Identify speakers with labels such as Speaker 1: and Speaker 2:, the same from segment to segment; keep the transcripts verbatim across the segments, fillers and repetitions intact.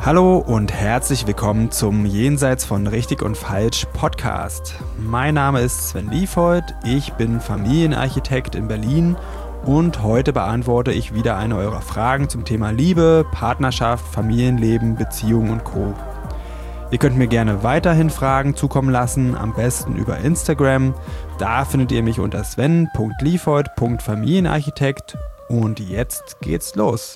Speaker 1: Hallo und herzlich willkommen zum Jenseits von Richtig und Falsch Podcast. Mein Name ist Sven Liefhold, ich bin Familienarchitekt in Berlin und heute beantworte ich wieder eine eurer Fragen zum Thema Liebe, Partnerschaft, Familienleben, Beziehungen und Co. Ihr könnt mir gerne weiterhin Fragen zukommen lassen, am besten über Instagram. Da findet ihr mich unter sven punkt liefhold punkt familienarchitekt und jetzt geht's los.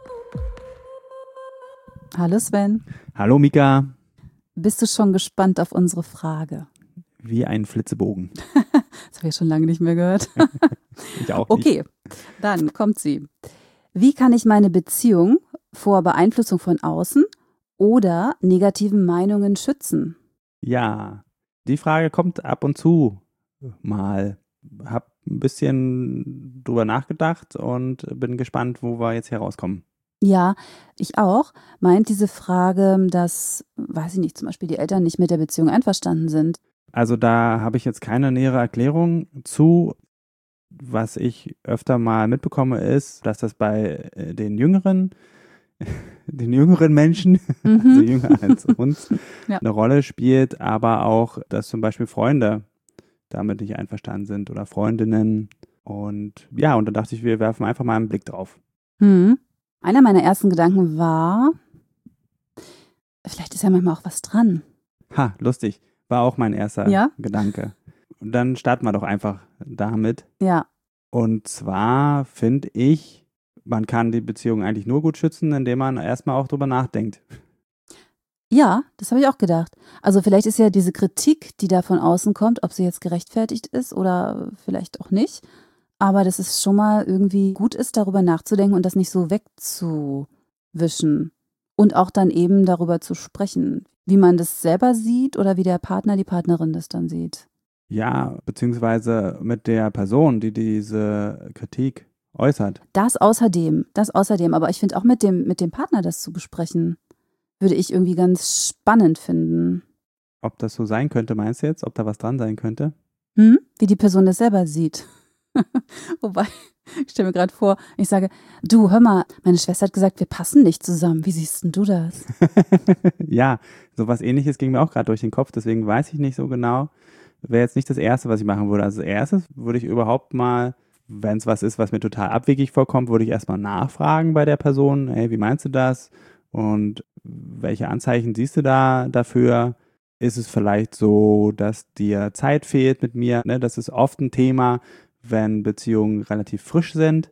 Speaker 2: Hallo Sven.
Speaker 1: Hallo Mika.
Speaker 2: Bist du schon gespannt auf unsere Frage?
Speaker 1: Wie ein Flitzebogen.
Speaker 2: Das habe ich schon lange nicht mehr gehört.
Speaker 1: Ich auch nicht.
Speaker 2: Okay, dann kommt sie. Wie kann ich meine Beziehung vor Beeinflussung von außen oder negativen Meinungen schützen?
Speaker 1: Ja, die Frage kommt ab und zu mal. Hab ein bisschen drüber nachgedacht und bin gespannt, wo wir jetzt hier rauskommen.
Speaker 2: Ja, ich auch. Meint diese Frage, dass, weiß ich nicht, zum Beispiel die Eltern nicht mit der Beziehung einverstanden sind?
Speaker 1: Also da habe ich jetzt keine nähere Erklärung zu. Was ich öfter mal mitbekomme, ist, dass das bei äh, den jüngeren, den jüngeren Menschen,
Speaker 2: Mhm.
Speaker 1: also jünger als uns,
Speaker 2: Ja.
Speaker 1: eine Rolle spielt, aber auch, dass zum Beispiel Freunde damit nicht einverstanden sind oder Freundinnen. Und ja, und da dachte ich, wir werfen einfach mal einen Blick drauf.
Speaker 2: Hm. Einer meiner ersten Gedanken war, vielleicht ist ja manchmal auch was dran.
Speaker 1: Ha, lustig. War auch mein erster
Speaker 2: Ja?
Speaker 1: Gedanke. Und dann starten wir doch einfach damit.
Speaker 2: Ja.
Speaker 1: Und zwar finde ich, man kann die Beziehung eigentlich nur gut schützen, indem man erstmal auch drüber nachdenkt.
Speaker 2: Ja, das habe ich auch gedacht. Also vielleicht ist ja diese Kritik, die da von außen kommt, ob sie jetzt gerechtfertigt ist oder vielleicht auch nicht, aber dass es schon mal irgendwie gut ist, darüber nachzudenken und das nicht so wegzuwischen und auch dann eben darüber zu sprechen, wie man das selber sieht oder wie der Partner, die Partnerin das dann sieht.
Speaker 1: Ja, beziehungsweise mit der Person, die diese Kritik äußert.
Speaker 2: Das außerdem, das außerdem, aber ich finde auch mit dem, mit dem Partner das zu besprechen, würde ich irgendwie ganz spannend finden.
Speaker 1: Ob das so sein könnte, meinst du jetzt? Ob da was dran sein könnte?
Speaker 2: Hm? Wie die Person das selber sieht. Wobei, ich stelle mir gerade vor, ich sage, du, hör mal, meine Schwester hat gesagt, wir passen nicht zusammen. Wie siehst denn du das?
Speaker 1: Ja, sowas Ähnliches ging mir auch gerade durch den Kopf, deswegen weiß ich nicht so genau. Wäre jetzt nicht das Erste, was ich machen würde. Also als erstes würde ich überhaupt mal, wenn es was ist, was mir total abwegig vorkommt, würde ich erstmal nachfragen bei der Person, hey, wie meinst du das? Und welche Anzeichen siehst du da dafür? Ist es vielleicht so, dass dir Zeit fehlt mit mir? Ne, das ist oft ein Thema, wenn Beziehungen relativ frisch sind.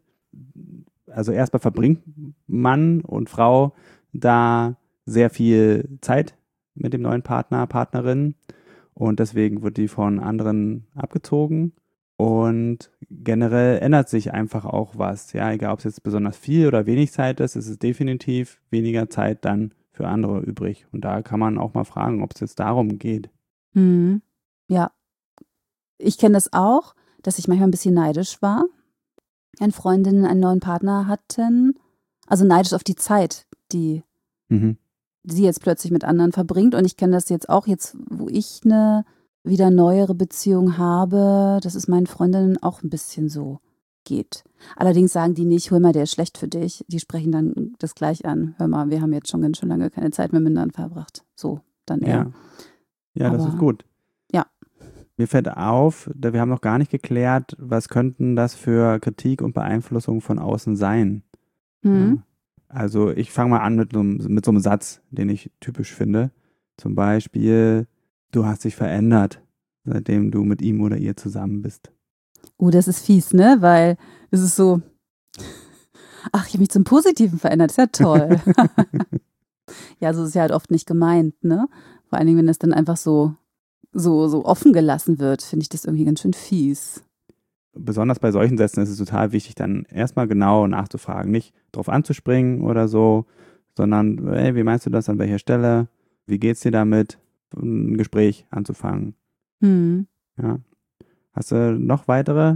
Speaker 1: Also erstmal verbringt Mann und Frau da sehr viel Zeit mit dem neuen Partner, Partnerin. Und deswegen wird die von anderen abgezogen. Und generell ändert sich einfach auch was. Ja, egal ob es jetzt besonders viel oder wenig Zeit ist, ist es definitiv weniger Zeit dann für andere übrig. Und da kann man auch mal fragen, ob es jetzt darum geht.
Speaker 2: Hm. Ja, ich kenne das auch, dass ich manchmal ein bisschen neidisch war, wenn Freundinnen einen neuen Partner hatten. Also neidisch auf die Zeit, die
Speaker 1: Mhm.
Speaker 2: sie jetzt plötzlich mit anderen verbringt. Und ich kenne das jetzt auch, jetzt wo ich eine wieder neuere Beziehung habe, dass es meinen Freundinnen auch ein bisschen so geht. Allerdings sagen die nicht, hör mal, der ist schlecht für dich. Die sprechen dann das gleich an. Hör mal, wir haben jetzt schon ganz schön lange keine Zeit mehr miteinander verbracht. So, dann eher.
Speaker 1: Ja, ja, das
Speaker 2: Aber-
Speaker 1: ist gut.
Speaker 2: Ja.
Speaker 1: Mir fällt auf, da wir haben noch gar nicht geklärt, was könnten das für Kritik und Beeinflussung von außen sein.
Speaker 2: Hm.
Speaker 1: Ja. Also ich fange mal an mit so, einem, mit so einem Satz, den ich typisch finde. Zum Beispiel, du hast dich verändert, seitdem du mit ihm oder ihr zusammen bist.
Speaker 2: Oh, das ist fies, ne? Weil es ist so, ach, ich habe mich zum Positiven verändert, ist ja toll. Ja, so ist es ja halt oft nicht gemeint, ne? Vor allen Dingen, wenn das dann einfach so, so, so offen gelassen wird, finde ich das irgendwie ganz schön fies.
Speaker 1: Besonders bei solchen Sätzen ist es total wichtig, dann erstmal genau nachzufragen. Nicht drauf anzuspringen oder so, sondern, hey, wie meinst du das, an welcher Stelle? Wie geht's dir damit? Ein Gespräch anzufangen.
Speaker 2: Hm.
Speaker 1: Ja. Hast du noch weitere?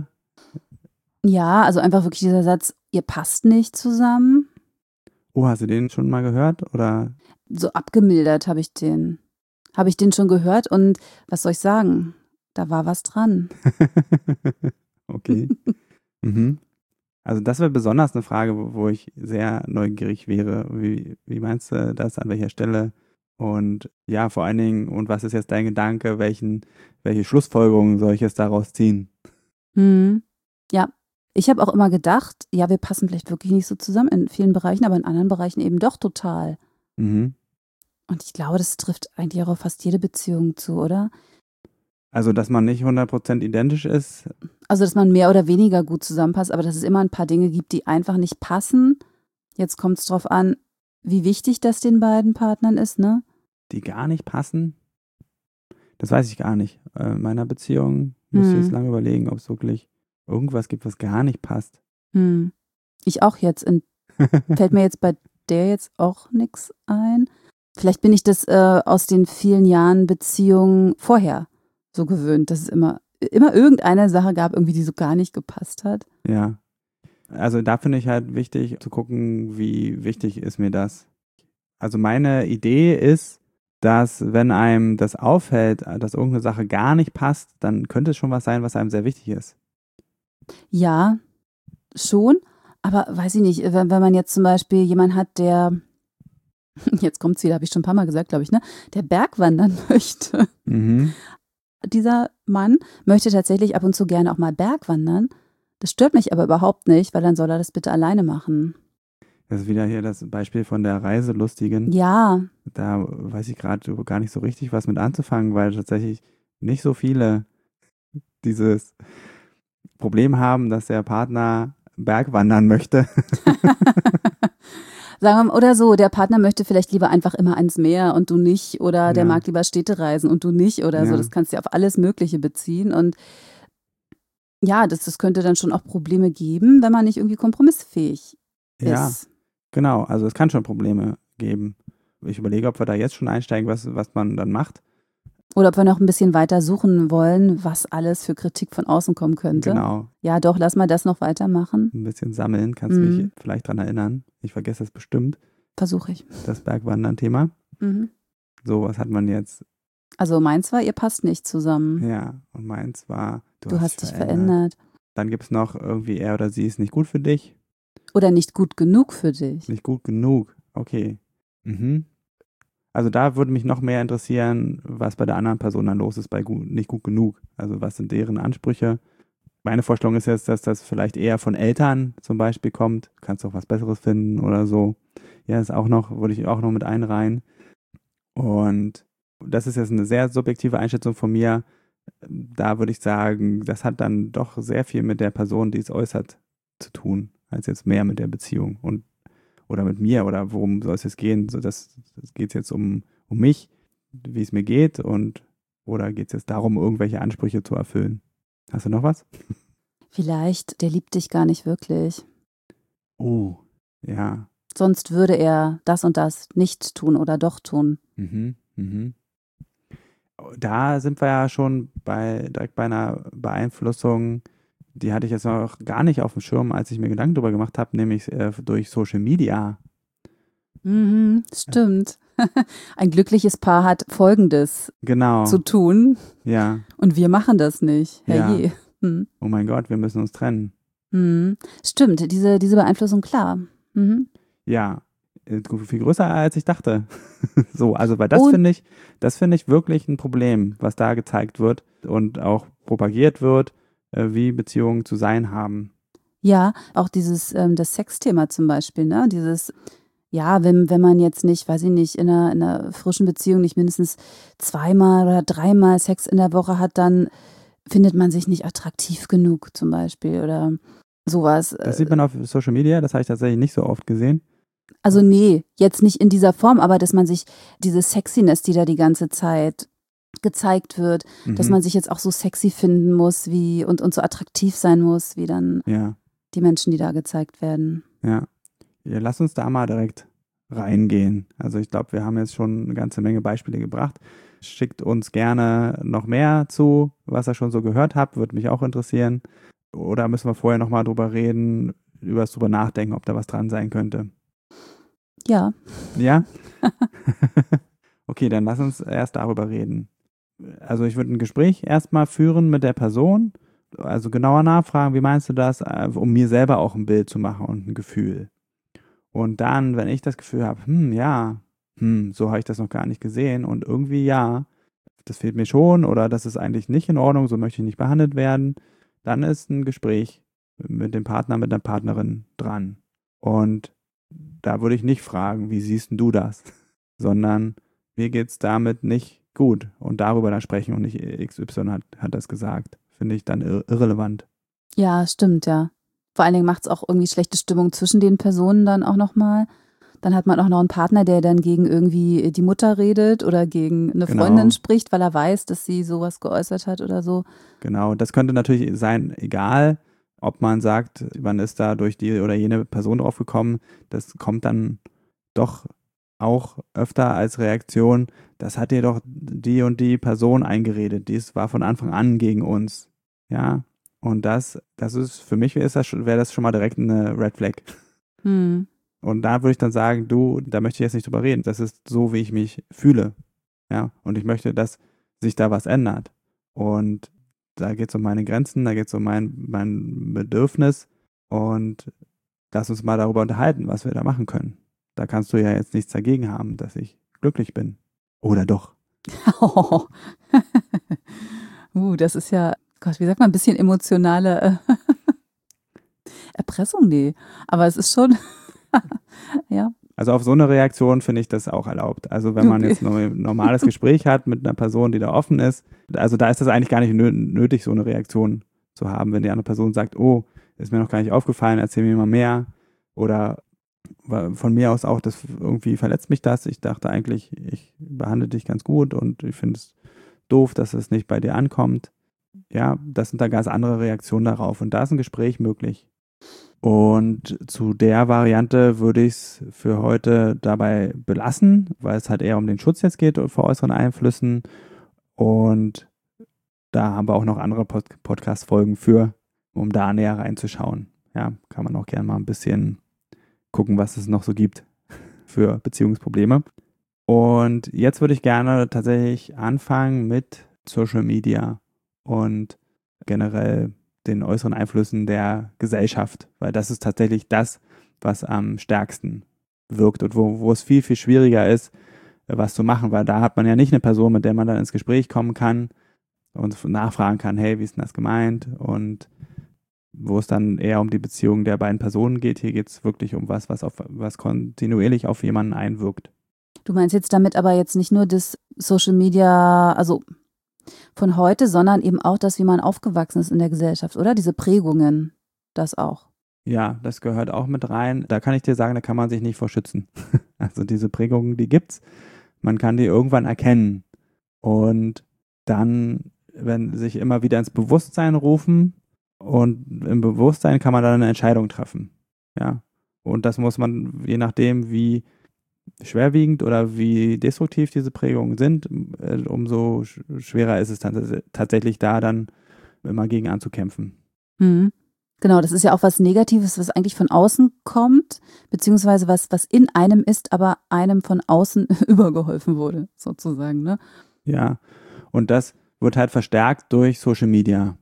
Speaker 2: Ja, also einfach wirklich dieser Satz, ihr passt nicht zusammen.
Speaker 1: Oh, hast du den schon mal gehört? Oder?
Speaker 2: So abgemildert habe ich den, habe ich den schon gehört und was soll ich sagen? Da war was dran.
Speaker 1: Okay. Mhm. Also das wäre besonders eine Frage, wo, wo ich sehr neugierig wäre. Wie, wie meinst du das, an welcher Stelle? Und ja, vor allen Dingen, und was ist jetzt dein Gedanke? Welchen, welche Schlussfolgerungen soll ich jetzt daraus ziehen?
Speaker 2: Hm. Ja, ich habe auch immer gedacht, ja, wir passen vielleicht wirklich nicht so zusammen in vielen Bereichen, aber in anderen Bereichen eben doch total.
Speaker 1: Mhm.
Speaker 2: Und ich glaube, das trifft eigentlich auch auf fast jede Beziehung zu, oder?
Speaker 1: Also, dass man nicht hundert Prozent identisch ist.
Speaker 2: Also, dass man mehr oder weniger gut zusammenpasst, aber dass es immer ein paar Dinge gibt, die einfach nicht passen. Jetzt kommt es drauf an, wie wichtig das den beiden Partnern ist, ne?
Speaker 1: Die gar nicht passen? Das weiß ich gar nicht. In meiner Beziehung müsste ich
Speaker 2: Hm.
Speaker 1: jetzt lange überlegen, ob es wirklich irgendwas gibt, was gar nicht passt.
Speaker 2: Hm. Ich auch jetzt. In, fällt mir jetzt bei der jetzt auch nichts ein. Vielleicht bin ich das äh, aus den vielen Jahren Beziehungen vorher so gewöhnt, dass es immer, immer irgendeine Sache gab, irgendwie, die so gar nicht gepasst hat.
Speaker 1: Ja. Also da finde ich halt wichtig zu gucken, wie wichtig ist mir das. Also meine Idee ist, dass wenn einem das auffällt, dass irgendeine Sache gar nicht passt, dann könnte es schon was sein, was einem sehr wichtig ist.
Speaker 2: Ja, schon. Aber weiß ich nicht, wenn, wenn man jetzt zum Beispiel jemanden hat, der, jetzt kommt es wieder, habe ich schon ein paar Mal gesagt, glaube ich, ne, der Bergwandern möchte.
Speaker 1: Mhm.
Speaker 2: Dieser Mann möchte tatsächlich ab und zu gerne auch mal Bergwandern. Das stört mich aber überhaupt nicht, weil dann soll er das bitte alleine machen.
Speaker 1: Das ist wieder hier das Beispiel von der Reiselustigen.
Speaker 2: Ja,
Speaker 1: Da weiß ich gerade gar nicht so richtig, was mit anzufangen, weil tatsächlich nicht so viele dieses Problem haben, dass der Partner Bergwandern möchte.
Speaker 2: sagen wir mal, oder so, der Partner möchte vielleicht lieber einfach immer ans Meer und du nicht, oder der
Speaker 1: Ja.
Speaker 2: mag lieber Städtereisen und du nicht oder so.
Speaker 1: Ja.
Speaker 2: Das kannst du ja auf alles Mögliche beziehen. Und ja, das, das könnte dann schon auch Probleme geben, wenn man nicht irgendwie kompromissfähig
Speaker 1: Ja,
Speaker 2: ist.
Speaker 1: genau. Also es kann schon Probleme geben. Ich überlege, ob wir da jetzt schon einsteigen, was, was man dann macht.
Speaker 2: Oder ob wir noch ein bisschen weiter suchen wollen, was alles für Kritik von außen kommen könnte.
Speaker 1: Genau.
Speaker 2: Ja, doch, lass mal das noch weitermachen.
Speaker 1: Ein bisschen sammeln. Kannst
Speaker 2: Mhm.
Speaker 1: mich vielleicht dran erinnern. Ich vergesse es bestimmt,
Speaker 2: Versuche ich.
Speaker 1: das Bergwandern-Thema.
Speaker 2: Mhm.
Speaker 1: So, was hat man jetzt?
Speaker 2: Also meins war, ihr passt nicht zusammen.
Speaker 1: Ja, und meins war, du,
Speaker 2: Du hast dich verändert.
Speaker 1: Dann gibt es noch irgendwie, er oder sie ist nicht gut für dich.
Speaker 2: Oder nicht gut genug für dich.
Speaker 1: Nicht gut genug. Okay. Mhm. Also da würde mich noch mehr interessieren, was bei der anderen Person dann los ist bei gut, nicht gut genug. Also was sind deren Ansprüche? Meine Vorstellung ist jetzt, dass das vielleicht eher von Eltern zum Beispiel kommt. Du kannst auch was Besseres finden oder so. Ja, ist auch noch, würde ich auch noch mit einreihen. Und das ist jetzt eine sehr subjektive Einschätzung von mir. Da würde ich sagen, das hat dann doch sehr viel mit der Person, die es äußert, zu tun, als jetzt mehr mit der Beziehung und oder mit mir oder worum soll es jetzt gehen? So, das, das geht jetzt um, um mich, wie es mir geht und oder geht es jetzt darum, irgendwelche Ansprüche zu erfüllen? Hast du noch was?
Speaker 2: Vielleicht, der liebt dich gar nicht wirklich.
Speaker 1: Oh, ja.
Speaker 2: Sonst würde er das und das nicht tun oder doch tun.
Speaker 1: Mhm, mhm. Da sind wir ja schon bei direkt bei einer Beeinflussung, die hatte ich jetzt noch gar nicht auf dem Schirm, als ich mir Gedanken darüber gemacht habe, nämlich äh, durch Social Media.
Speaker 2: Mhm, stimmt. Ein glückliches Paar hat Folgendes
Speaker 1: Genau.
Speaker 2: zu tun
Speaker 1: Ja.
Speaker 2: und wir machen das nicht.
Speaker 1: Ja.
Speaker 2: Herrje. Hm.
Speaker 1: Oh mein Gott, wir müssen uns trennen.
Speaker 2: Hm. Stimmt, diese, diese Beeinflussung, klar. Mhm.
Speaker 1: Ja, äh, viel größer als ich dachte. So, also weil das
Speaker 2: Und-
Speaker 1: finde ich, das finde ich wirklich ein Problem, was da gezeigt wird und auch propagiert wird, äh, wie Beziehungen zu sein haben.
Speaker 2: Ja, auch dieses, ähm, das Sexthema zum Beispiel, ne? Dieses, ja, wenn, wenn man jetzt nicht, weiß ich nicht, in einer, in einer frischen Beziehung nicht mindestens zweimal oder dreimal Sex in der Woche hat, dann findet man sich nicht attraktiv genug zum Beispiel oder sowas.
Speaker 1: Das sieht man auf Social Media, das habe ich tatsächlich nicht so oft gesehen.
Speaker 2: Also nee, jetzt nicht in dieser Form, aber dass man sich diese Sexiness, die da die ganze Zeit gezeigt wird,
Speaker 1: Mhm.
Speaker 2: dass man sich jetzt auch so sexy finden muss wie und, und so attraktiv sein muss, wie dann
Speaker 1: Ja,
Speaker 2: die Menschen, die da gezeigt werden.
Speaker 1: ja. Ja, lass uns da mal direkt reingehen. Also ich glaube, wir haben jetzt schon eine ganze Menge Beispiele gebracht. Schickt uns gerne noch mehr zu, was ihr schon so gehört habt, würde mich auch interessieren. Oder müssen wir vorher nochmal drüber reden, über das drüber nachdenken, ob da was dran sein könnte?
Speaker 2: Ja,
Speaker 1: Ja? Okay, dann lass uns erst darüber reden. Also ich würde ein Gespräch erstmal führen mit der Person also genauer nachfragen, wie meinst du das, um mir selber auch ein Bild zu machen und ein Gefühl. Und dann, wenn ich das Gefühl habe, hm, ja, hm, so habe ich das noch gar nicht gesehen und irgendwie ja, das fehlt mir schon oder das ist eigentlich nicht in Ordnung, so möchte ich nicht behandelt werden, dann ist ein Gespräch mit dem Partner, mit der Partnerin dran. Und da würde ich nicht fragen, wie siehst denn du das? Sondern mir geht es damit nicht gut und darüber dann sprechen und nicht X Y hat, hat das gesagt. Finde ich dann ir- irrelevant.
Speaker 2: Ja, stimmt, ja. Vor allen Dingen macht es auch irgendwie schlechte Stimmung zwischen den Personen dann auch nochmal. Dann hat man auch noch einen Partner, der dann gegen irgendwie die Mutter redet oder gegen eine
Speaker 1: Genau.
Speaker 2: Freundin spricht, weil er weiß, dass sie sowas geäußert hat oder so.
Speaker 1: Genau, das könnte natürlich sein, egal, ob man sagt, man ist da durch die oder jene Person drauf gekommen, das kommt dann doch auch öfter als Reaktion, das hat dir doch die und die Person eingeredet, dies war von Anfang an gegen uns, ja, und das, das ist, für mich ist das, wäre das schon mal direkt eine Red Flag.
Speaker 2: Hm.
Speaker 1: Und da würde ich dann sagen, du, da möchte ich jetzt nicht drüber reden, das ist so, wie ich mich fühle, ja, und ich möchte, dass sich da was ändert und da geht es um meine Grenzen, da geht es um mein, mein Bedürfnis und lass uns mal darüber unterhalten, was wir da machen können. Da kannst du ja jetzt nichts dagegen haben, dass ich glücklich bin. Oder doch?
Speaker 2: Oh. uh, das ist ja, Gott, wie sagt man, ein bisschen emotionale äh, Erpressung? Nee, aber es ist schon, ja.
Speaker 1: Also auf so eine Reaktion finde ich das auch erlaubt. Also wenn man
Speaker 2: Okay.
Speaker 1: jetzt ein normales Gespräch hat mit einer Person, die da offen ist, also da ist das eigentlich gar nicht nö- nötig, so eine Reaktion zu haben, wenn die andere Person sagt, oh, ist mir noch gar nicht aufgefallen, erzähl mir mal mehr. Oder von mir aus auch, das irgendwie verletzt mich das. Ich dachte eigentlich, ich behandle dich ganz gut und ich finde es doof, dass es nicht bei dir ankommt. Ja, das sind dann ganz andere Reaktionen darauf. Und da ist ein Gespräch möglich. Und zu der Variante würde ich es für heute dabei belassen, weil es halt eher um den Schutz jetzt geht vor äußeren Einflüssen. Und da haben wir auch noch andere Pod- Podcast-Folgen für, um da näher reinzuschauen. Ja, kann man auch gerne mal ein bisschen gucken, was es noch so gibt für Beziehungsprobleme. Und jetzt würde ich gerne tatsächlich anfangen mit Social Media und generell den äußeren Einflüssen der Gesellschaft, weil das ist tatsächlich das, was am stärksten wirkt und wo, wo es viel, viel schwieriger ist, was zu machen, weil da hat man ja nicht eine Person, mit der man dann ins Gespräch kommen kann und nachfragen kann, hey, wie ist denn das gemeint? Und wo es dann eher um die Beziehung der beiden Personen geht. Hier geht es wirklich um was, was auf was kontinuierlich auf jemanden einwirkt.
Speaker 2: Du meinst jetzt damit aber jetzt nicht nur das Social Media, also von heute, sondern eben auch das, wie man aufgewachsen ist in der Gesellschaft, oder? Diese Prägungen, das auch.
Speaker 1: Ja, das gehört auch mit rein. Da kann ich dir sagen, da kann man sich nicht vor schützen. Also diese Prägungen, die gibt's. Man kann die irgendwann erkennen. Und dann, wenn sich immer wieder ins Bewusstsein rufen, und im Bewusstsein kann man dann eine Entscheidung treffen. Ja. Und das muss man, je nachdem, wie schwerwiegend oder wie destruktiv diese Prägungen sind, umso schwerer ist es dann tatsächlich da dann immer gegen anzukämpfen.
Speaker 2: Mhm. Genau, das ist ja auch was Negatives, was eigentlich von außen kommt, beziehungsweise was, was in einem ist, aber einem von außen übergeholfen wurde, sozusagen, ne?
Speaker 1: Ja, und das wird halt verstärkt durch Social Media.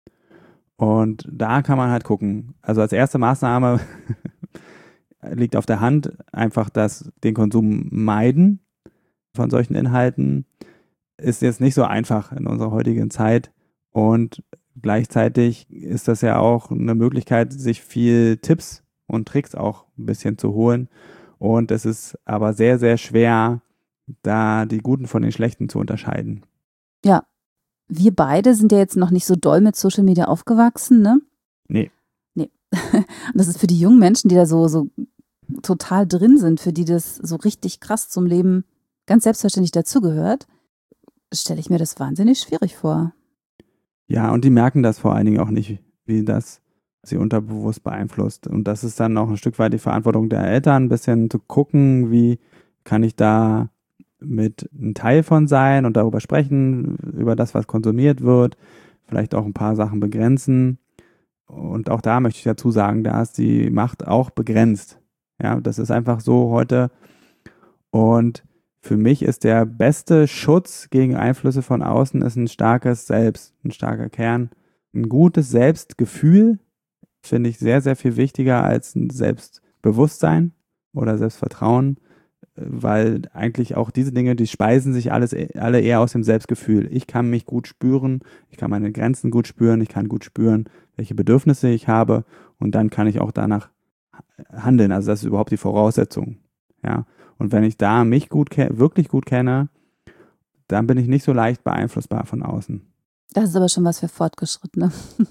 Speaker 1: Und da kann man halt gucken. Also als erste Maßnahme liegt auf der Hand einfach das, den Konsum meiden von solchen Inhalten. Ist jetzt nicht so einfach in unserer heutigen Zeit. Und gleichzeitig ist das ja auch eine Möglichkeit, sich viel Tipps und Tricks auch ein bisschen zu holen. Und es ist aber sehr, sehr schwer, da die Guten von den Schlechten zu unterscheiden.
Speaker 2: Ja. Wir beide sind ja jetzt noch nicht so doll mit Social Media aufgewachsen, ne?
Speaker 1: Nee.
Speaker 2: Nee. Das ist für die jungen Menschen, die da so, so total drin sind, für die das so richtig krass zum Leben ganz selbstverständlich dazugehört, stelle ich mir das wahnsinnig schwierig vor.
Speaker 1: Ja, und die merken das vor allen Dingen auch nicht, wie das sie unterbewusst beeinflusst. Und das ist dann auch ein Stück weit die Verantwortung der Eltern, ein bisschen zu gucken, wie kann ich da mit ein Teil von sein und darüber sprechen, über das, was konsumiert wird, vielleicht auch ein paar Sachen begrenzen. Und auch da möchte ich dazu sagen, da ist die Macht auch begrenzt. Ja, das ist einfach so heute. Und für mich ist der beste Schutz gegen Einflüsse von außen ist ein starkes Selbst, ein starker Kern ein gutes Selbstgefühl finde ich sehr, sehr viel wichtiger als ein Selbstbewusstsein oder Selbstvertrauen, weil eigentlich auch diese Dinge, die speisen sich alles, alle eher aus dem Selbstgefühl. Ich kann mich gut spüren, ich kann meine Grenzen gut spüren, ich kann gut spüren, welche Bedürfnisse ich habe und dann kann ich auch danach handeln. Also das ist überhaupt die Voraussetzung. Ja. Und wenn ich da mich gut ke- wirklich gut kenne, dann bin ich nicht so leicht beeinflussbar von außen.
Speaker 2: Das ist aber schon was für Fortgeschrittene.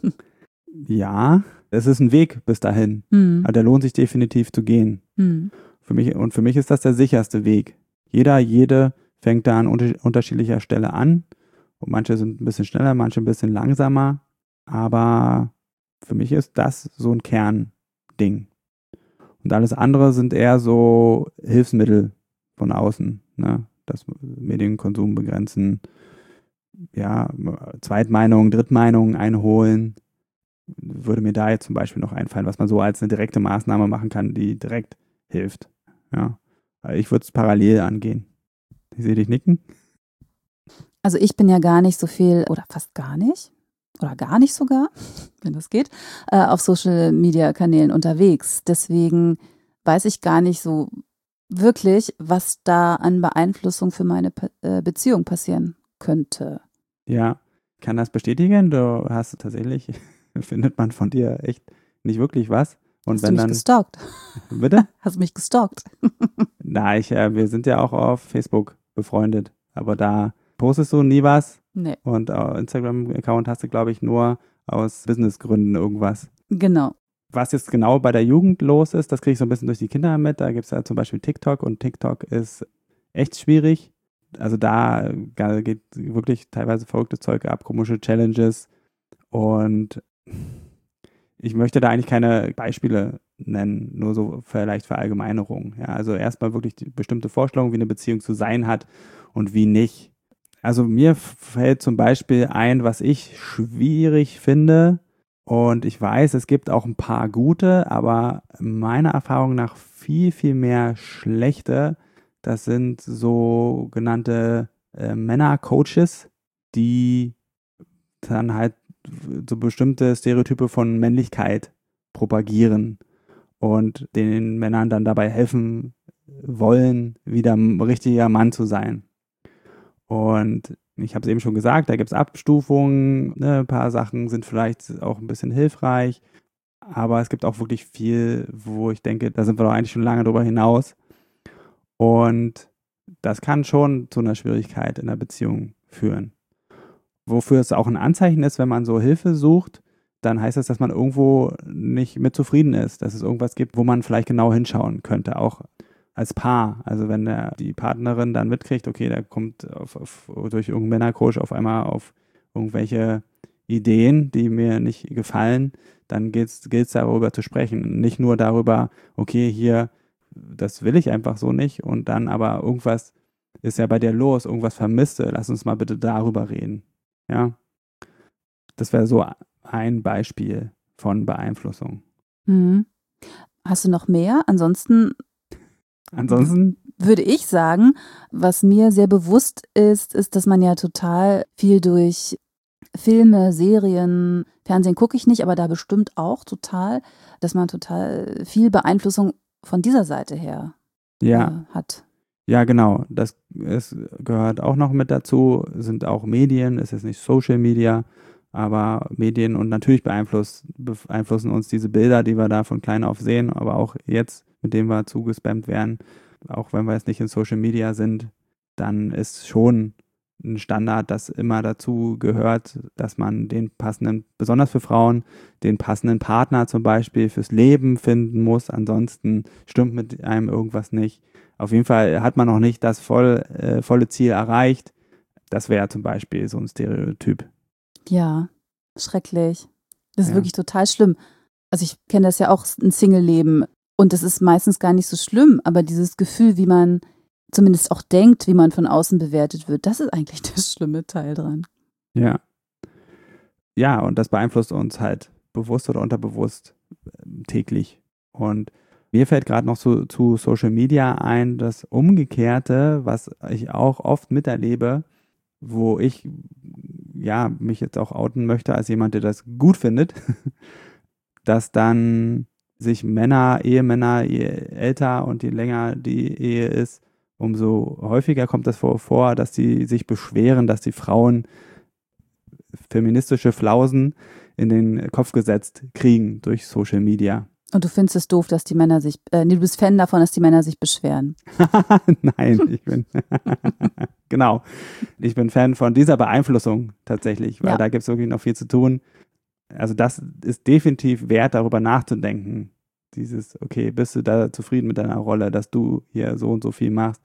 Speaker 1: Ja, es ist ein Weg bis dahin.
Speaker 2: Hm.
Speaker 1: Aber der lohnt sich definitiv zu gehen.
Speaker 2: Hm.
Speaker 1: Für mich, und für mich ist das der sicherste Weg. Jeder, jede fängt da an unter, unterschiedlicher Stelle an. Und manche sind ein bisschen schneller, manche ein bisschen langsamer. Aber für mich ist das so ein Kernding. Und alles andere sind eher so Hilfsmittel von außen. Ne? Das Medienkonsum begrenzen, ja, Zweitmeinungen, Drittmeinungen einholen. Würde mir da jetzt zum Beispiel noch einfallen, was man so als eine direkte Maßnahme machen kann, die direkt hilft. Ja, ich würde es parallel angehen. Ich sehe dich nicken.
Speaker 2: Also ich bin ja gar nicht so viel oder fast gar nicht oder gar nicht sogar, wenn das geht, äh, auf Social-Media-Kanälen unterwegs. Deswegen weiß ich gar nicht so wirklich, was da an Beeinflussung für meine äh, Beziehung passieren könnte.
Speaker 1: Ja, kann das bestätigen. Du hast tatsächlich, findet man von dir echt nicht wirklich was. Und
Speaker 2: Hast
Speaker 1: wenn
Speaker 2: du mich
Speaker 1: dann,
Speaker 2: gestalkt?
Speaker 1: Bitte?
Speaker 2: Hast du mich gestalkt?
Speaker 1: Na, ich, äh, wir sind ja auch auf Facebook befreundet, aber da postest du nie was.
Speaker 2: Nee.
Speaker 1: Und äh, Instagram-Account hast du, glaube ich, nur aus Businessgründen irgendwas.
Speaker 2: Genau.
Speaker 1: Was jetzt genau bei der Jugend los ist, das kriege ich so ein bisschen durch die Kinder mit. Da gibt es ja zum Beispiel TikTok und TikTok ist echt schwierig. Also da geht wirklich teilweise verrücktes Zeug ab, komische Challenges. Und ich möchte da eigentlich keine Beispiele nennen, nur so vielleicht Verallgemeinerungen. Ja, also erstmal wirklich die bestimmte Vorstellungen, wie eine Beziehung zu sein hat und wie nicht. Also mir fällt zum Beispiel ein, was ich schwierig finde, und ich weiß, es gibt auch ein paar gute, aber meiner Erfahrung nach viel, viel mehr schlechte. Das sind sogenannte äh, Männer-Coaches, die dann halt so bestimmte Stereotype von Männlichkeit propagieren und den Männern dann dabei helfen wollen, wieder ein richtiger Mann zu sein. Und ich habe es eben schon gesagt, da gibt es Abstufungen, ne, ein paar Sachen sind vielleicht auch ein bisschen hilfreich, aber es gibt auch wirklich viel, wo ich denke, da sind wir doch eigentlich schon lange drüber hinaus. Und das kann schon zu einer Schwierigkeit in der Beziehung führen. Wofür es auch ein Anzeichen ist, wenn man so Hilfe sucht, dann heißt das, dass man irgendwo nicht mit zufrieden ist, dass es irgendwas gibt, wo man vielleicht genau hinschauen könnte, auch als Paar. Also wenn der, die Partnerin dann mitkriegt, okay, der kommt auf, auf, durch irgendeinen Männercoach auf einmal auf irgendwelche Ideen, die mir nicht gefallen, dann gilt es darüber zu sprechen. Nicht nur darüber, okay, hier, das will ich einfach so nicht und dann aber irgendwas ist ja bei dir los, irgendwas vermisste, lass uns mal bitte darüber reden. Ja, das wäre so ein Beispiel von Beeinflussung.
Speaker 2: Mhm. Hast du noch mehr? Ansonsten
Speaker 1: Ansonsten
Speaker 2: würde ich sagen, was mir sehr bewusst ist, ist, dass man ja total viel durch Filme, Serien, Fernsehen gucke ich nicht, aber da bestimmt auch total, dass man total viel Beeinflussung von dieser Seite her
Speaker 1: ja.
Speaker 2: äh, hat.
Speaker 1: Ja, genau. Das ist, gehört auch noch mit dazu, sind auch Medien, es ist nicht Social Media, aber Medien und natürlich beeinflussen, beeinflussen uns diese Bilder, die wir da von klein auf sehen, aber auch jetzt, mit denen wir zugespammt werden, auch wenn wir jetzt nicht in Social Media sind, dann ist schon ein Standard, das immer dazu gehört, dass man den passenden, besonders für Frauen, den passenden Partner zum Beispiel fürs Leben finden muss, ansonsten stimmt mit einem irgendwas nicht. Auf jeden Fall hat man noch nicht das voll, äh, volle Ziel erreicht. Das wäre zum Beispiel so ein Stereotyp.
Speaker 2: Ja, schrecklich. Das ist
Speaker 1: Ja.
Speaker 2: wirklich total schlimm. Also ich kenne das ja auch, ein Single-Leben. Und das ist meistens gar nicht so schlimm, aber dieses Gefühl, wie man zumindest auch denkt, wie man von außen bewertet wird, das ist eigentlich der schlimme Teil dran.
Speaker 1: Ja. Ja, und das beeinflusst uns halt bewusst oder unterbewusst äh, täglich. Und mir fällt gerade noch zu, zu Social Media ein, das Umgekehrte, was ich auch oft miterlebe, wo ich ja, mich jetzt auch outen möchte als jemand, der das gut findet, dass dann sich Männer, Ehemänner, je älter und je länger die Ehe ist, umso häufiger kommt das vor, vor, dass die sich beschweren, dass die Frauen feministische Flausen in den Kopf gesetzt kriegen durch Social Media.
Speaker 2: Und du findest es doof, dass die Männer sich, äh, nee, du bist Fan davon, dass die Männer sich beschweren.
Speaker 1: Nein, ich bin, genau, ich bin Fan von dieser Beeinflussung tatsächlich, weil
Speaker 2: Ja.
Speaker 1: da gibt es wirklich noch viel zu tun. Also das ist definitiv wert, darüber nachzudenken. Dieses, okay, bist du da zufrieden mit deiner Rolle, dass du hier so und so viel machst?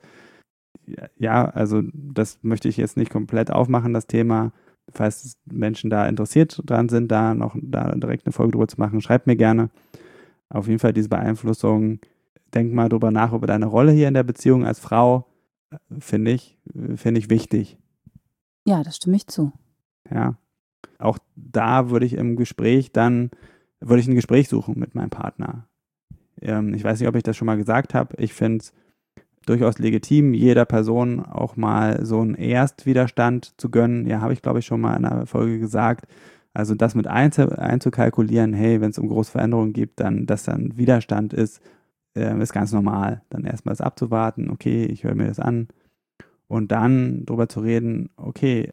Speaker 1: Ja, also das möchte ich jetzt nicht komplett aufmachen, das Thema. Falls Menschen da interessiert dran sind, da noch da direkt eine Folge drüber zu machen, schreibt mir gerne. Auf jeden Fall diese Beeinflussung. Denk mal drüber nach, über deine Rolle hier in der Beziehung als Frau, finde ich, finde ich wichtig.
Speaker 2: Ja, das stimme ich zu.
Speaker 1: Ja. Auch da würde ich im Gespräch dann, würde ich ein Gespräch suchen mit meinem Partner. Ähm, ich weiß nicht, ob ich das schon mal gesagt habe. Ich finde es durchaus legitim, jeder Person auch mal so einen Erstwiderstand zu gönnen. Ja, habe ich, glaube ich, schon mal in einer Folge gesagt. Also das mit einzu- einzukalkulieren, hey, wenn es um große Veränderungen gibt, dann, dass dann Widerstand ist, äh, ist ganz normal. Dann erstmal das abzuwarten, okay, ich höre mir das an. Und dann drüber zu reden, okay,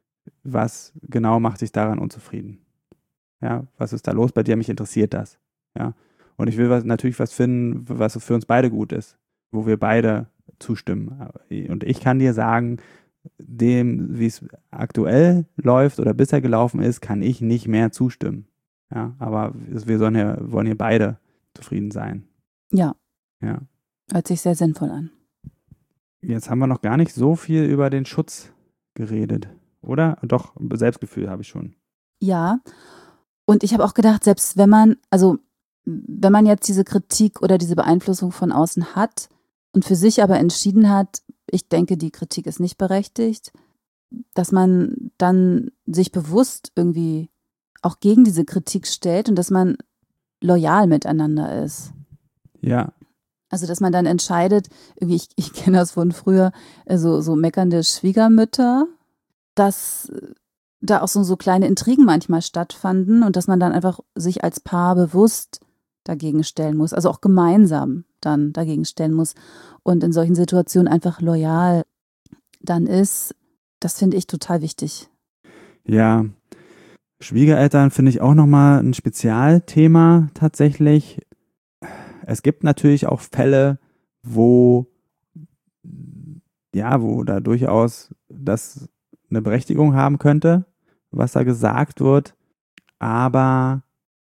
Speaker 1: was genau macht dich daran unzufrieden? Ja, was ist da los bei dir? Mich interessiert das. Ja, und ich will was, natürlich was finden, was für uns beide gut ist, wo wir beide zustimmen. Und ich kann dir sagen, dem, wie es aktuell läuft oder bisher gelaufen ist, kann ich nicht mehr zustimmen. Ja, aber wir sollen hier, wollen hier beide zufrieden sein.
Speaker 2: Ja.
Speaker 1: Ja.
Speaker 2: Hört sich sehr sinnvoll an.
Speaker 1: Jetzt haben wir noch gar nicht so viel über den Schutz geredet, oder? Doch, Selbstgefühl habe ich schon.
Speaker 2: Ja. Und ich habe auch gedacht, selbst wenn man, also wenn man jetzt diese Kritik oder diese Beeinflussung von außen hat und für sich aber entschieden hat, ich denke, die Kritik ist nicht berechtigt, dass man dann sich bewusst irgendwie auch gegen diese Kritik stellt und dass man loyal miteinander ist.
Speaker 1: Ja.
Speaker 2: Also, dass man dann entscheidet, irgendwie, ich, ich kenne das von früher, so, so meckernde Schwiegermütter, dass da auch so, so kleine Intrigen manchmal stattfanden und dass man dann einfach sich als Paar bewusst dagegen stellen muss, also auch gemeinsam dann dagegen stellen muss und in solchen Situationen einfach loyal dann ist, das finde ich total wichtig.
Speaker 1: Ja, Schwiegereltern finde ich auch nochmal ein Spezialthema tatsächlich. Es gibt natürlich auch Fälle, wo ja, wo da durchaus das eine Berechtigung haben könnte, was da gesagt wird, aber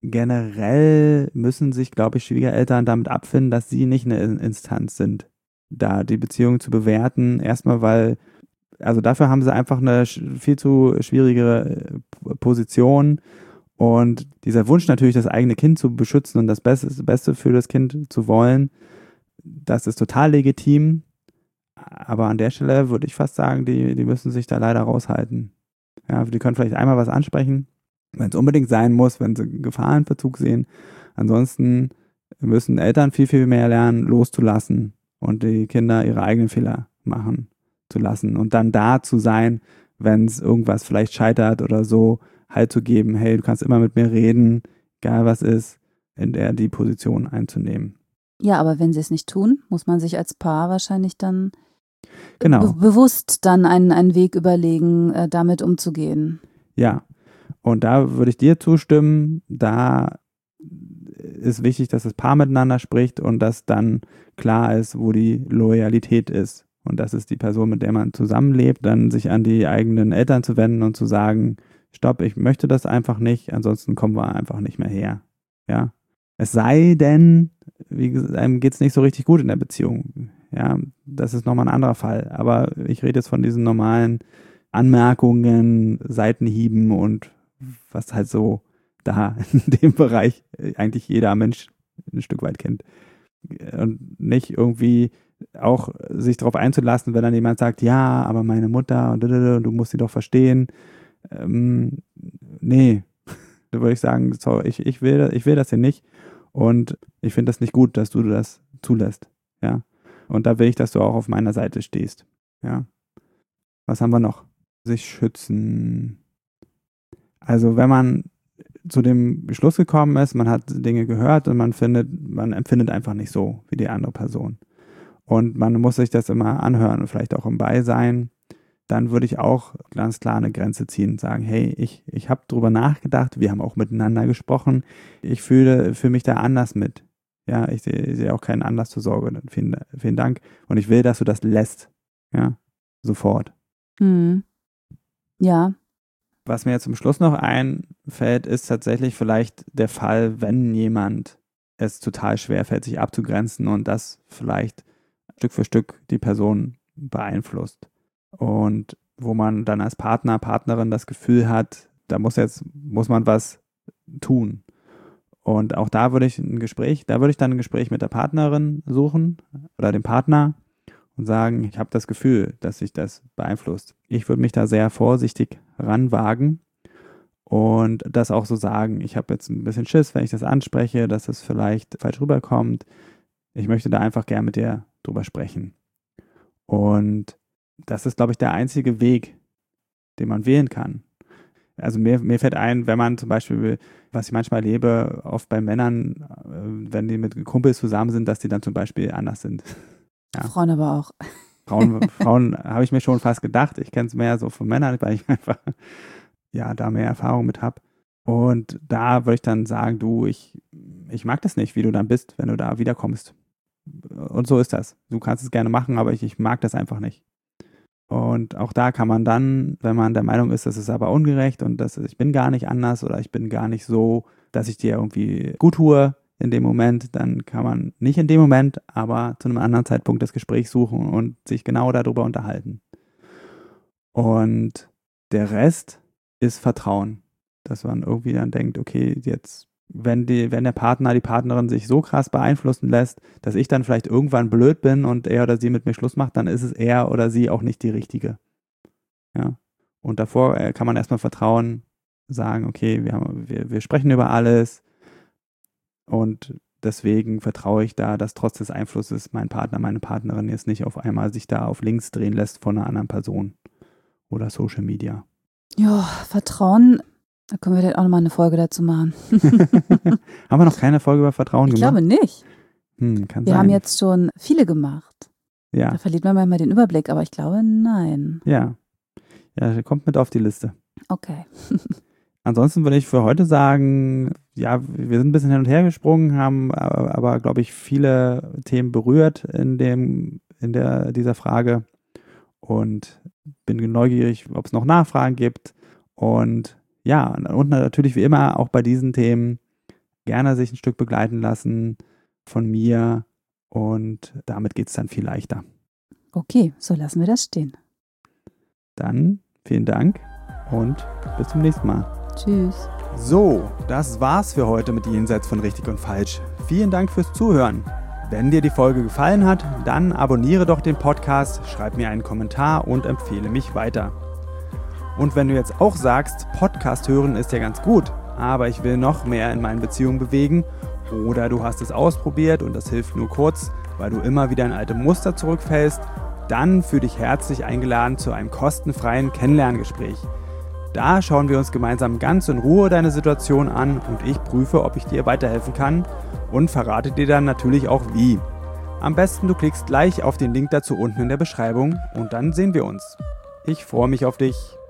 Speaker 1: generell müssen sich, glaube ich, Schwiegereltern damit abfinden, dass sie nicht eine Instanz sind, da die Beziehung zu bewerten. Erstmal, weil, also dafür haben sie einfach eine viel zu schwierige Position und dieser Wunsch natürlich, das eigene Kind zu beschützen und das Beste, das Beste für das Kind zu wollen, das ist total legitim. Aber an der Stelle würde ich fast sagen, die, die müssen sich da leider raushalten. Ja, die können vielleicht einmal was ansprechen, wenn es unbedingt sein muss, wenn sie Gefahrenverzug sehen. Ansonsten müssen Eltern viel, viel mehr lernen, loszulassen und die Kinder ihre eigenen Fehler machen zu lassen und dann da zu sein, wenn es irgendwas vielleicht scheitert oder so, halt zu geben, hey, du kannst immer mit mir reden, egal was ist, in der die Position einzunehmen.
Speaker 2: Ja, aber wenn sie es nicht tun, muss man sich als Paar wahrscheinlich dann
Speaker 1: genau.
Speaker 2: be- bewusst dann einen, einen Weg überlegen, äh, damit umzugehen.
Speaker 1: Ja, und da würde ich dir zustimmen, da ist wichtig, dass das Paar miteinander spricht und dass dann klar ist, wo die Loyalität ist. Und das ist die Person, mit der man zusammenlebt, dann sich an die eigenen Eltern zu wenden und zu sagen, stopp, ich möchte das einfach nicht, ansonsten kommen wir einfach nicht mehr her. Ja. Es sei denn, wie gesagt, einem geht es nicht so richtig gut in der Beziehung. Ja, das ist nochmal ein anderer Fall. Aber ich rede jetzt von diesen normalen Anmerkungen, Seitenhieben und was halt so da in dem Bereich eigentlich jeder Mensch ein Stück weit kennt. Und nicht irgendwie auch sich darauf einzulassen, wenn dann jemand sagt, ja, aber meine Mutter und du musst sie doch verstehen. Ähm, nee, da würde ich sagen, so, ich, ich, will, ich will das hier nicht und ich finde das nicht gut, dass du das zulässt. Ja. Und da will ich, dass du auch auf meiner Seite stehst. Ja. Was haben wir noch? Sich schützen. Also wenn man zu dem Schluss gekommen ist, man hat Dinge gehört und man findet, man empfindet einfach nicht so wie die andere Person. Und man muss sich das immer anhören und vielleicht auch im Beisein. Dann würde ich auch ganz klar eine Grenze ziehen und sagen, hey, ich, ich habe drüber nachgedacht, wir haben auch miteinander gesprochen, ich fühle für mich da anders mit. Ja, ich sehe, ich sehe auch keinen Anlass zur Sorge. Vielen, vielen Dank. Und ich will, dass du das lässt. Ja, sofort.
Speaker 2: Mhm. Ja.
Speaker 1: Was mir jetzt zum Schluss noch einfällt, ist tatsächlich vielleicht der Fall, wenn jemand es total schwer fällt, sich abzugrenzen und das vielleicht Stück für Stück die Person beeinflusst. Und wo man dann als Partner, Partnerin das Gefühl hat, da muss jetzt, muss man was tun. Und auch da würde ich ein Gespräch, da würde ich dann ein Gespräch mit der Partnerin suchen oder dem Partner und sagen, ich habe das Gefühl, dass sich das beeinflusst. Ich würde mich da sehr vorsichtig ranwagen und das auch so sagen, ich habe jetzt ein bisschen Schiss, wenn ich das anspreche, dass es vielleicht falsch rüberkommt. Ich möchte da einfach gern mit dir drüber sprechen. Und das ist, glaube ich, der einzige Weg, den man wählen kann. Also mir, mir fällt ein, wenn man zum Beispiel, was ich manchmal erlebe, oft bei Männern, wenn die mit Kumpels zusammen sind, dass die dann zum Beispiel anders sind. Ja.
Speaker 2: Frauen aber auch.
Speaker 1: Frauen, Frauen habe ich mir schon fast gedacht. Ich kenne es mehr so von Männern, weil ich einfach ja da mehr Erfahrung mit habe. Und da würde ich dann sagen, du, ich, ich mag das nicht, wie du dann bist, wenn du da wiederkommst. Und so ist das. Du kannst es gerne machen, aber ich, ich mag das einfach nicht. Und auch da kann man dann, wenn man der Meinung ist, das ist aber ungerecht und das, ich bin gar nicht anders oder ich bin gar nicht so, dass ich dir irgendwie gut tue in dem Moment, dann kann man nicht in dem Moment, aber zu einem anderen Zeitpunkt das Gespräch suchen und sich genau darüber unterhalten. Und der Rest ist Vertrauen, dass man irgendwie dann denkt, okay, jetzt, wenn die, wenn der Partner, die Partnerin sich so krass beeinflussen lässt, dass ich dann vielleicht irgendwann blöd bin und er oder sie mit mir Schluss macht, dann ist es er oder sie auch nicht die Richtige. Ja. Und davor kann man erstmal Vertrauen, sagen, okay, wir, haben, wir, wir sprechen über alles und deswegen vertraue ich da, dass trotz des Einflusses mein Partner, meine Partnerin jetzt nicht auf einmal sich da auf links drehen lässt von einer anderen Person oder Social Media.
Speaker 2: Ja, Vertrauen. Da können wir dann auch nochmal eine Folge dazu machen.
Speaker 1: Haben wir noch keine Folge über Vertrauen
Speaker 2: ich
Speaker 1: gemacht?
Speaker 2: Ich glaube nicht.
Speaker 1: Hm, kann
Speaker 2: wir
Speaker 1: sein.
Speaker 2: haben jetzt schon viele gemacht.
Speaker 1: Ja.
Speaker 2: Da verliert man manchmal den Überblick, aber ich glaube, nein.
Speaker 1: Ja. Ja, kommt mit auf die Liste.
Speaker 2: Okay.
Speaker 1: Ansonsten würde ich für heute sagen, ja, wir sind ein bisschen hin und her gesprungen, haben aber, aber glaube ich, viele Themen berührt in dem, in der, dieser Frage und bin neugierig, ob es noch Nachfragen gibt und ja, und natürlich wie immer auch bei diesen Themen gerne sich ein Stück begleiten lassen von mir und damit geht es dann viel leichter.
Speaker 2: Okay, so lassen wir das stehen.
Speaker 1: Dann vielen Dank und bis zum nächsten Mal.
Speaker 2: Tschüss.
Speaker 1: So, das war's für heute mit Jenseits von Richtig und Falsch. Vielen Dank fürs Zuhören. Wenn dir die Folge gefallen hat, dann abonniere doch den Podcast, schreib mir einen Kommentar und empfehle mich weiter. Und wenn du jetzt auch sagst, Podcast hören ist ja ganz gut, aber ich will noch mehr in meinen Beziehungen bewegen oder du hast es ausprobiert und das hilft nur kurz, weil du immer wieder in alte Muster zurückfällst, dann fühle dich herzlich eingeladen zu einem kostenfreien Kennenlerngespräch. Da schauen wir uns gemeinsam ganz in Ruhe deine Situation an und ich prüfe, ob ich dir weiterhelfen kann und verrate dir dann natürlich auch wie. Am besten du klickst gleich auf den Link dazu unten in der Beschreibung und dann sehen wir uns. Ich freue mich auf dich.